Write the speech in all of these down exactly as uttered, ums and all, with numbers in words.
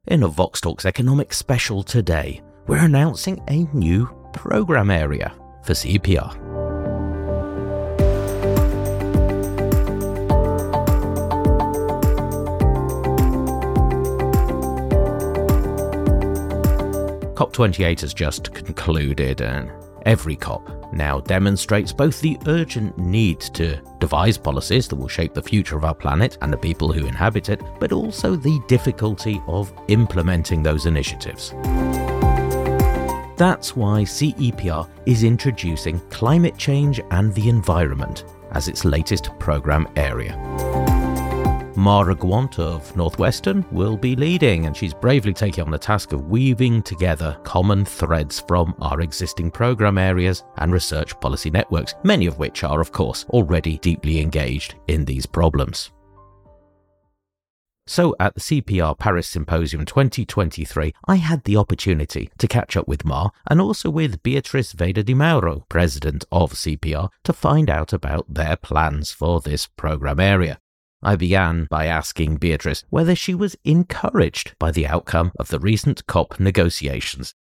In a Vox Talks Economic Special today, we're announcing a new program area for C E P R. COP twenty-eight has just concluded, and every COP now demonstrates both the urgent need to devise policies that will shape the future of our planet and the people who inhabit it, but also the difficulty of implementing those initiatives. That's why C E P R is introducing climate change and the environment as its latest program area. Mara Gwant of Northwestern will be leading, and she's bravely taking on the task of weaving together common threads from our existing program areas and research policy networks, many of which are, of course, already deeply engaged in these problems. So at the C E P R Paris Symposium twenty twenty-three, I had the opportunity to catch up with Mar and also with Beatriz Veda Di Mauro, president of C E P R, to find out about their plans for this program area. I began by asking Beatriz whether she was encouraged by the outcome of the recent COP negotiations.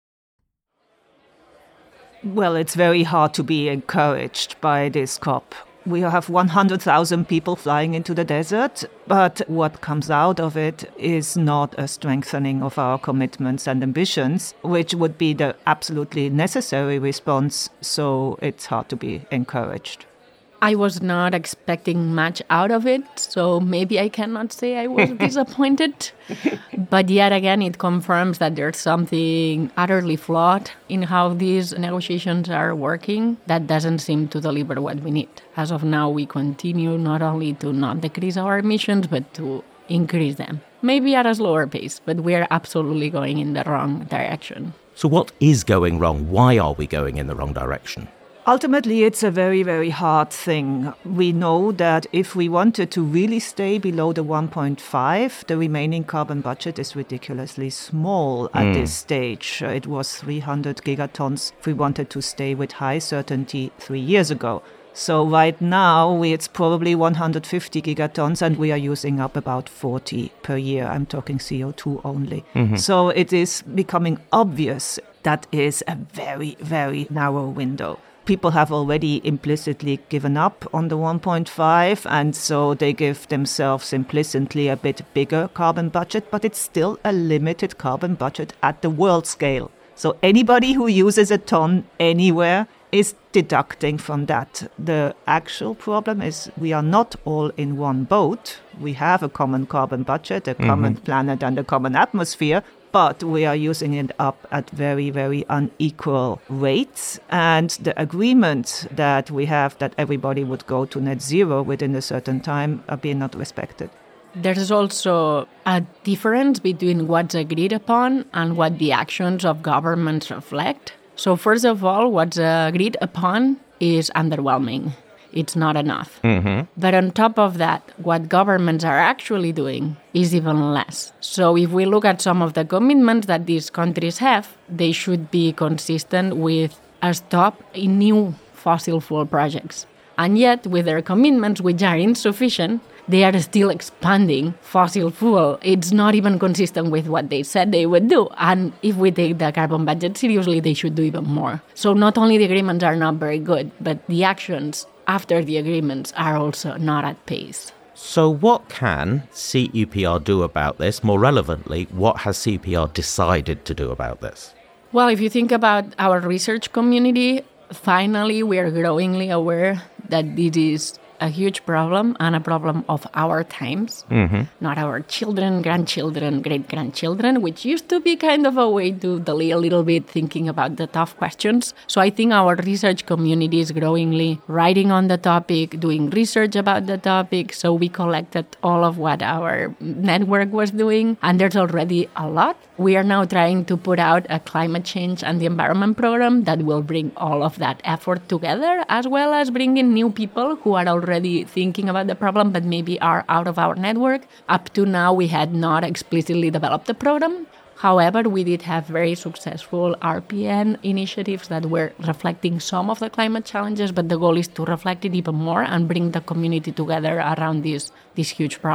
Well, it's very hard to be encouraged by this COP. We have one hundred thousand people flying into the desert, but what comes out of it is not a strengthening of our commitments and ambitions, which would be the absolutely necessary response, so it's hard to be encouraged. I was not expecting much out of it, so maybe I cannot say I was disappointed. But yet again, it confirms that there's something utterly flawed in how these negotiations are working that doesn't seem to deliver what we need. As of now, we continue not only to not decrease our emissions, but to increase them. Maybe at a slower pace, but we are absolutely going in the wrong direction. So what is going wrong? Why are we going in the wrong direction? Ultimately, it's a very, very hard thing. We know that if we wanted to really stay below the one point five, the remaining carbon budget is ridiculously small at mm. this stage. It was three hundred gigatons if we wanted to stay with high certainty three years ago. So right now, we, it's probably one hundred fifty gigatons, and we are using up about forty per year. I'm talking C O two only. Mm-hmm. So it is becoming obvious that is a very, very narrow window. People have already implicitly given up on the one point five, and so they give themselves implicitly a bit bigger carbon budget, but it's still a limited carbon budget at the world scale. So anybody who uses a ton anywhere is deducting from that. The actual problem is we are not all in one boat. We have a common carbon budget, a mm-hmm. common planet and a common atmosphere, but we are using it up at very, very unequal rates. And the agreement that we have that everybody would go to net zero within a certain time are being not respected. There's also a difference between what's agreed upon and what the actions of governments reflect. So first of all, what's agreed upon is underwhelming. It's not enough. Mm-hmm. But on top of that, what governments are actually doing is even less. So if we look at some of the commitments that these countries have, they should be consistent with a stop in new fossil fuel projects. And yet, with their commitments, which are insufficient, they are still expanding fossil fuel. It's not even consistent with what they said they would do. And if we take the carbon budget seriously, they should do even more. So not only the agreements are not very good, but the actions after the agreements are also not at pace. So what can C E P R do about this? More relevantly, what has C E P R decided to do about this? Well, if you think about our research community, finally we are growingly aware that this is a huge problem and a problem of our times, mm-hmm. not our children, grandchildren, great-grandchildren, which used to be kind of a way to delay a little bit thinking about the tough questions. So I think our research community is growingly writing on the topic, doing research about the topic. So we collected all of what our network was doing, and there's already a lot. We are now trying to put out a climate change and the environment program that will bring all of that effort together, as well as bring in new people who are already thinking about the problem but maybe are out of our network. Up to now, we had not explicitly developed the program. However, we did have very successful R P N initiatives that were reflecting some of the climate challenges, but the goal is to reflect it even more and bring the community together around this, this huge problem.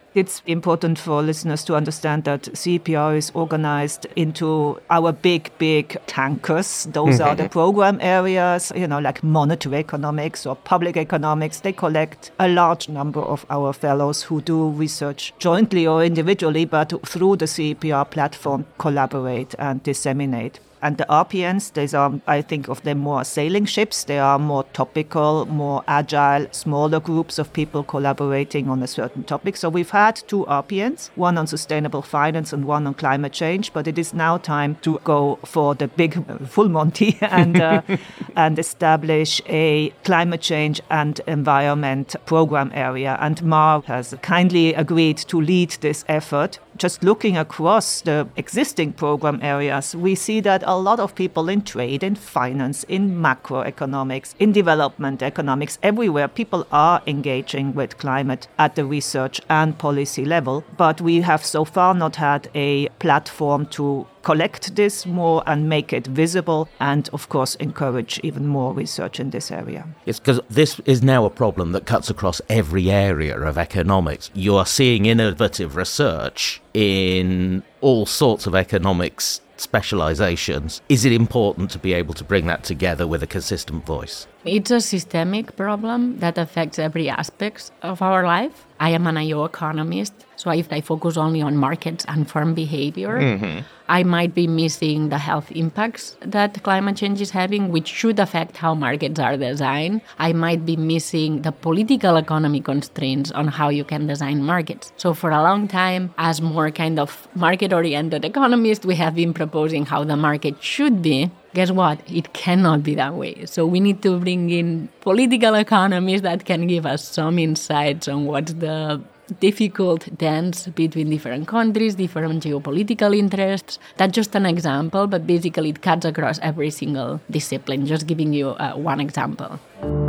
It's important for listeners to understand that C E P R is organized into our big, big tankers. Those are the program areas, you know, like monetary economics or public economics. They collect a large number of our fellows who do research jointly or individually, but through the C E P R platform, collaborate and disseminate. And the R P Ns, these are, I think of them more as sailing ships. They are more topical, more agile, smaller groups of people collaborating on a certain topic. So we've had two R P Ns, one on sustainable finance and one on climate change. But it is now time to go for the big uh, full Monty and, uh, and establish a climate change and environment program area. And Mar has kindly agreed to lead this effort. Just looking across the existing program areas, we see that a lot of people in trade, in finance, in macroeconomics, in development economics, everywhere, people are engaging with climate at the research and policy level. But we have so far not had a platform to collect this more and make it visible and, of course, encourage even more research in this area. It's because this is now a problem that cuts across every area of economics. You are seeing innovative research in all sorts of economics specializations. Is it important to be able to bring that together with a consistent voice? It's a systemic problem that affects every aspect of our life. I am an I O economist, so if I focus only on markets and firm behavior, mm-hmm. I might be missing the health impacts that climate change is having, which should affect how markets are designed. I might be missing the political economy constraints on how you can design markets. So for a long time, as more kind of market-oriented economists, we have been proposing how the market should be. Guess what? It cannot be that way. So we need to bring in political economists that can give us some insights on what's the difficult dance between different countries, different geopolitical interests. That's just an example, but basically it cuts across every single discipline. Just giving you uh, one example.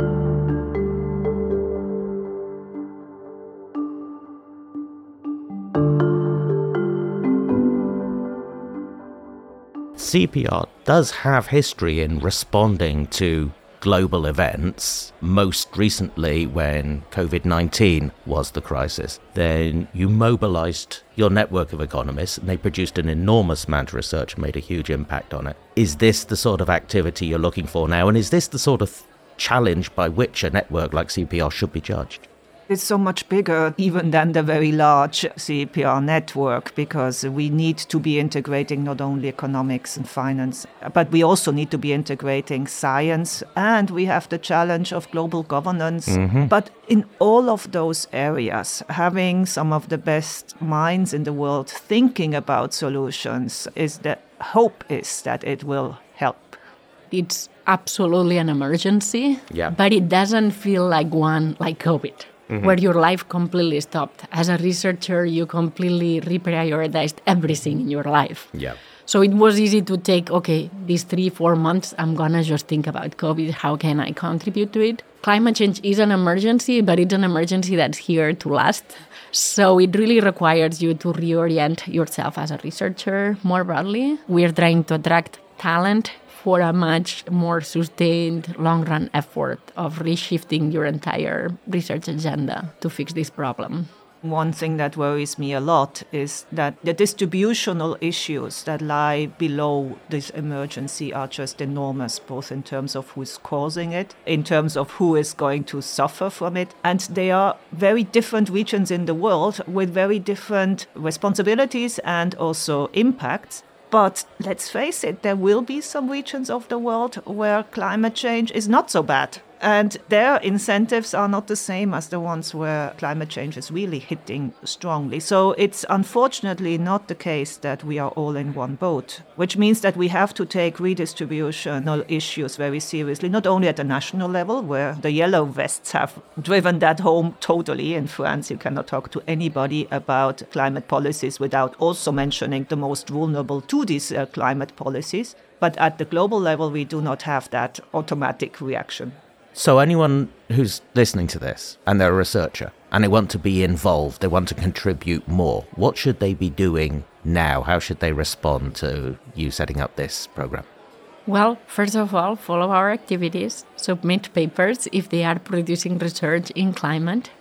C P R does have history in responding to global events, most recently when covid nineteen was the crisis. Then you mobilized your network of economists and they produced an enormous amount of research and made a huge impact on it. Is this the sort of activity you're looking for now? And is this the sort of challenge by which a network like C P R should be judged? It's so much bigger even than the very large C E P R network, because we need to be integrating not only economics and finance, but we also need to be integrating science, and we have the challenge of global governance. Mm-hmm. But in all of those areas, having some of the best minds in the world thinking about solutions, is the hope is that it will help. It's absolutely an emergency, yeah. But it doesn't feel like one like COVID. Mm-hmm. Where your life completely stopped. As a researcher, you completely reprioritized everything in your life. Yeah. So it was easy to take, okay, these three, four months, I'm going to just think about COVID. How can I contribute to it? Climate change is an emergency, but it's an emergency that's here to last. So it really requires you to reorient yourself as a researcher more broadly. We're trying to attract talent for a much more sustained, long-run effort of reshifting your entire research agenda to fix this problem. One thing that worries me a lot is that the distributional issues that lie below this emergency are just enormous, both in terms of who's causing it, in terms of who is going to suffer from it. And they are very different regions in the world with very different responsibilities and also impacts. But let's face it, there will be some regions of the world where climate change is not so bad. And their incentives are not the same as the ones where climate change is really hitting strongly. So it's unfortunately not the case that we are all in one boat, which means that we have to take redistributional issues very seriously, not only at the national level, where the yellow vests have driven that home totally. In France, you cannot talk to anybody about climate policies without also mentioning the most vulnerable to these uh, climate policies. But at the global level, we do not have that automatic reaction. So anyone who's listening to this and they're a researcher and they want to be involved, they want to contribute more, what should they be doing now? How should they respond to you setting up this program? Well, first of all, follow our activities, submit papers if they are producing research in climate.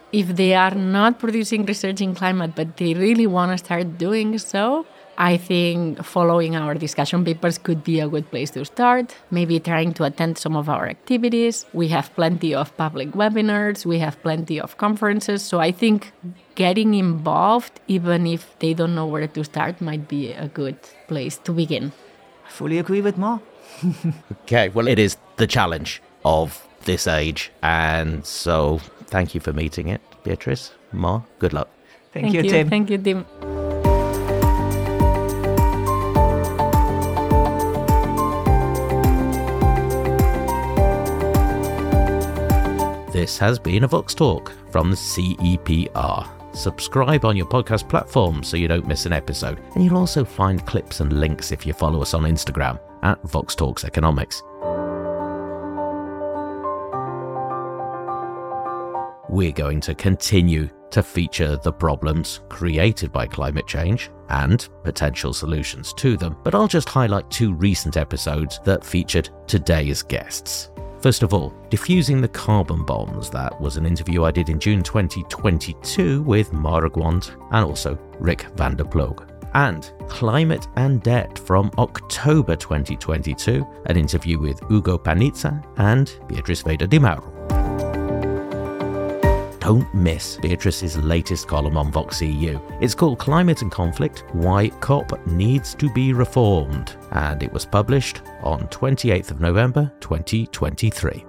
if they are not producing research in climate, but they really want to start doing so, I think following our discussion papers could be a good place to start. Maybe trying to attend some of our activities. We have plenty of public webinars. We have plenty of conferences. So I think getting involved, even if they don't know where to start, might be a good place to begin. I fully agree with Ma. Okay, well, it is the challenge of this age. And so thank you for meeting it, Beatrice. Ma, good luck. Thank, Thank you, you, Tim. Thank you, Tim. This has been a Vox Talk from the C E P R. Subscribe on your podcast platform so you don't miss an episode. And you'll also find clips and links if you follow us on Instagram at Vox Talks Economics. We're going to continue to feature the problems created by climate change and potential solutions to them, but I'll just highlight two recent episodes that featured today's guests. First of all, Diffusing the Carbon Bombs. That was an interview I did in June twenty twenty-two with Mara Gwant and also Rick van der Ploeg. And Climate and Debt from October twenty twenty-two, an interview with Ugo Panizza and Beatrice Veda de Mauro. Don't miss Beatrice's latest column on Vox E U. It's called Climate and Conflict, Why COP Needs to be Reformed, and it was published on twenty-eighth of November twenty twenty-three.